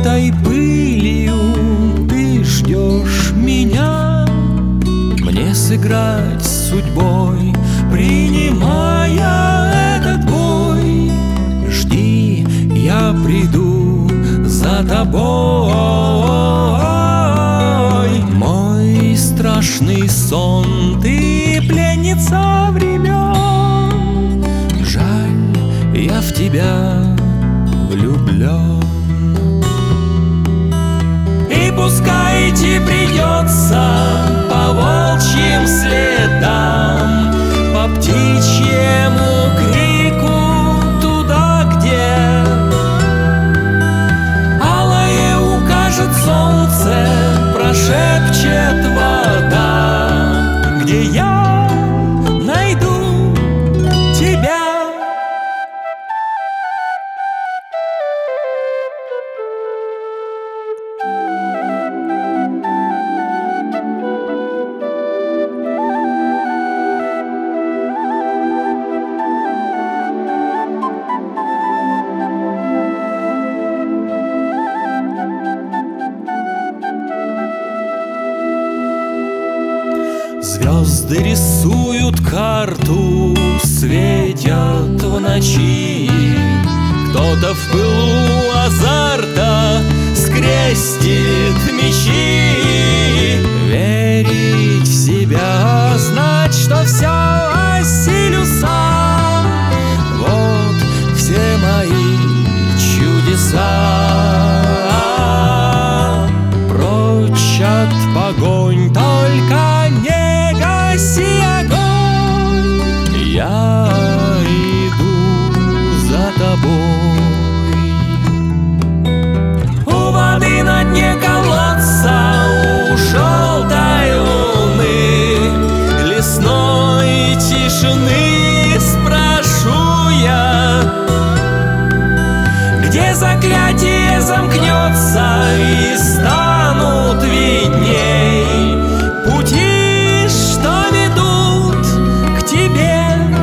покрытой пылью ты ждешь меня, мне сыграть с судьбой, принимая этот бой. Жди, я приду за тобой. Мой страшный сон, ты пленница времен. Жаль, я в тебя влюблен. И пускай идти придется по волчьим следам, по птичьему крику туда, где алое укажет солнце, прошепчет вода, где я найду тебя. Звезды рисуют карту, светят в ночи. Кто-то в пылу азарта скрестит мечи. Верить в себя, знать, что все осилю сам. Вот все мои чудеса. Прочь от погонь, только не гаси огонь. Я иду за тобой. У воды на дне колодца, у желтой луны, лесной тишины спрошу я, где заклятие замкнется и станут видней пути, что ведут к тебе.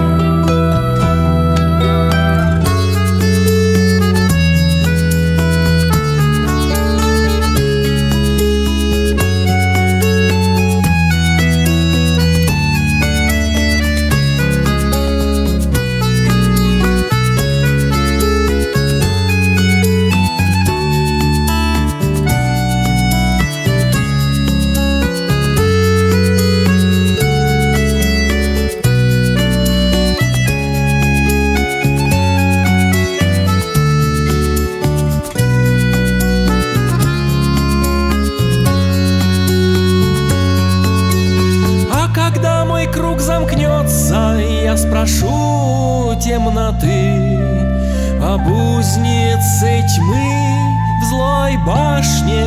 Круг замкнется, я спрошу темноты об узнице тьмы в злой башне.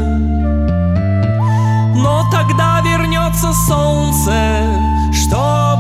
Но тогда вернется солнце, что